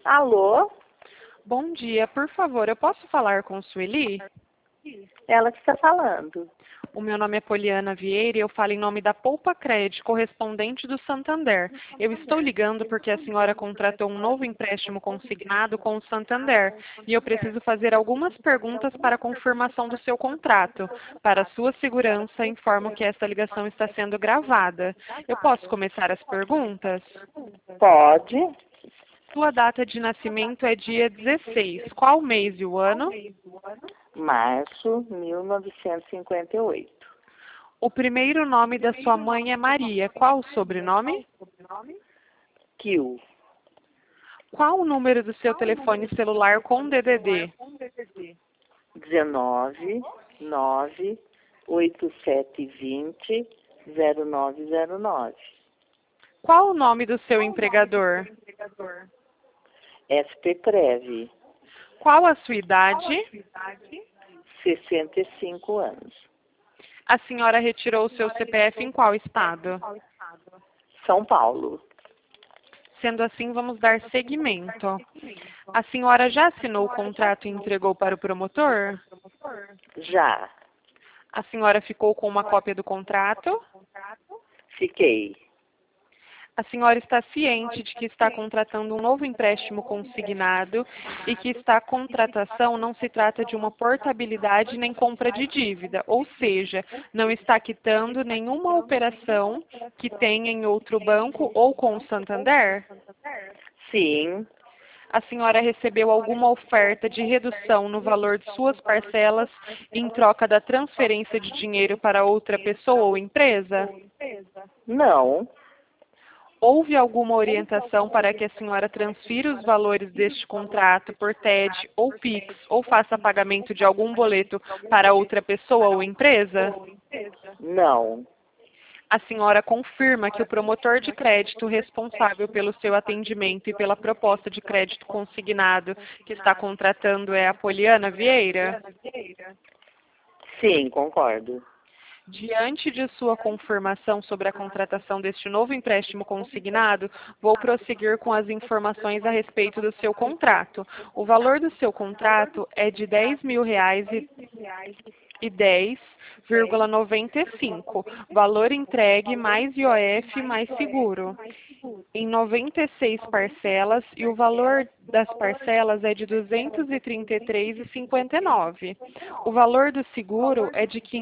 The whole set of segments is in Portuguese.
Alô? Bom dia, por favor, eu posso falar com Sueli? Ela que está falando. O meu nome é Poliana Vieira e eu falo em nome da Poupa Cred, correspondente do Santander. Eu estou ligando porque a senhora contratou um novo empréstimo consignado com o Santander e eu preciso fazer algumas perguntas para a confirmação do seu contrato. Para sua segurança, informo que esta ligação está sendo gravada. Eu posso começar as perguntas? Pode? Sua data de nascimento é dia 16. Qual mês e o ano? Março 1958. O primeiro nome da sua mãe é Maria. Qual o sobrenome? Kill. Qual o número do seu telefone celular com DDD? 19 9 8720 0909. Qual o nome do seu empregador? SP Prev. Qual a sua idade? 65 anos. A senhora retirou o seu CPF em qual estado? São Paulo. Sendo assim, vamos dar seguimento. A senhora já assinou o contrato e entregou para o promotor? Já. A senhora ficou com uma cópia do contrato? Fiquei. A senhora está ciente de que está contratando um novo empréstimo consignado e que esta contratação não se trata de uma portabilidade nem compra de dívida, ou seja, não está quitando nenhuma operação que tenha em outro banco ou com o Santander? Sim. A senhora recebeu alguma oferta de redução no valor de suas parcelas em troca da transferência de dinheiro para outra pessoa ou empresa? Não. Houve alguma orientação para que a senhora transfira os valores deste contrato por TED ou PIX ou faça pagamento de algum boleto para outra pessoa ou empresa? Não. A senhora confirma que o promotor de crédito responsável pelo seu atendimento e pela proposta de crédito consignado que está contratando é a Poliana Vieira? Sim, concordo. Diante de sua confirmação sobre a contratação deste novo empréstimo consignado, vou prosseguir com as informações a respeito do seu contrato. O valor do seu contrato é de R$ 10.010,95. Valor entregue mais IOF mais seguro. Em 96 parcelas e o valor das parcelas é de R$ 233,59. O valor do seguro é de R$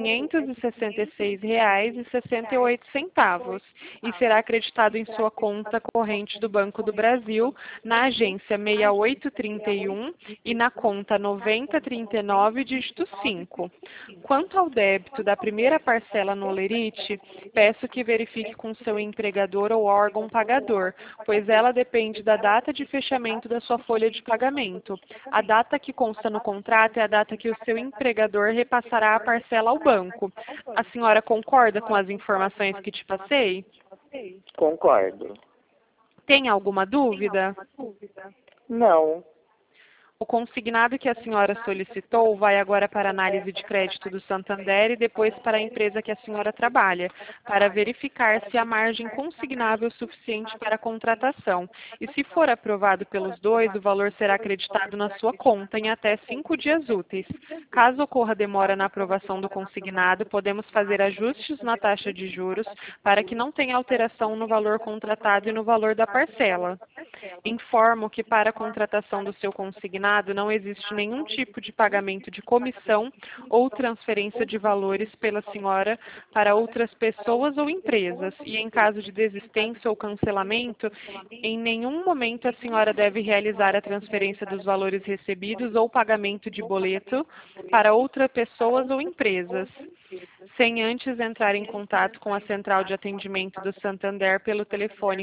566,68 e será acreditado em sua conta corrente do Banco do Brasil, na agência 6831 e na conta 9039, dígito 5. Quanto ao débito da primeira parcela no Olerite, peço que verifique com seu empregador ou órgão pagador, pois ela depende da data de fechamento da sua folha de pagamento. A data que consta no contrato é a data que o seu empregador repassará a parcela ao banco. A senhora concorda com as informações que te passei? Concordo. Tem alguma dúvida? Não. O consignado que a senhora solicitou vai agora para a análise de crédito do Santander e depois para a empresa que a senhora trabalha, para verificar se há margem consignável suficiente para a contratação. E se for aprovado pelos dois, o valor será acreditado na sua conta em até 5 dias úteis. Caso ocorra demora na aprovação do consignado, podemos fazer ajustes na taxa de juros para que não tenha alteração no valor contratado e no valor da parcela. Informo que para a contratação do seu consignado não existe nenhum tipo de pagamento de comissão ou transferência de valores pela senhora para outras pessoas ou empresas e em caso de desistência ou cancelamento, em nenhum momento a senhora deve realizar a transferência dos valores recebidos ou pagamento de boleto para outras pessoas ou empresas, sem antes entrar em contato com a central de atendimento do Santander pelo telefone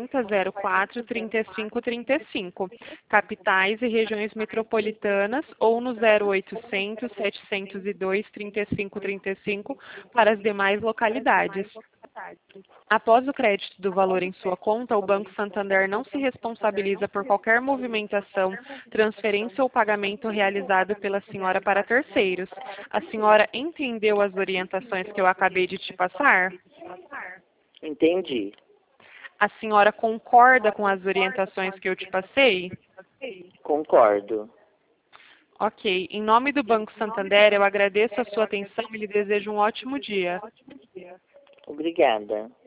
4004-3535, capitais e regiões metropolitanas, ou no 0800-702-3535 para as demais localidades. Após o crédito do valor em sua conta, o Banco Santander não se responsabiliza por qualquer movimentação, transferência ou pagamento realizado pela senhora para terceiros. A senhora entendeu as orientações que eu acabei de te passar? Entendi. A senhora concorda com as orientações que eu te passei? Concordo. Ok. Em nome do Banco Santander, eu agradeço a sua atenção e lhe desejo um ótimo dia. Obrigada.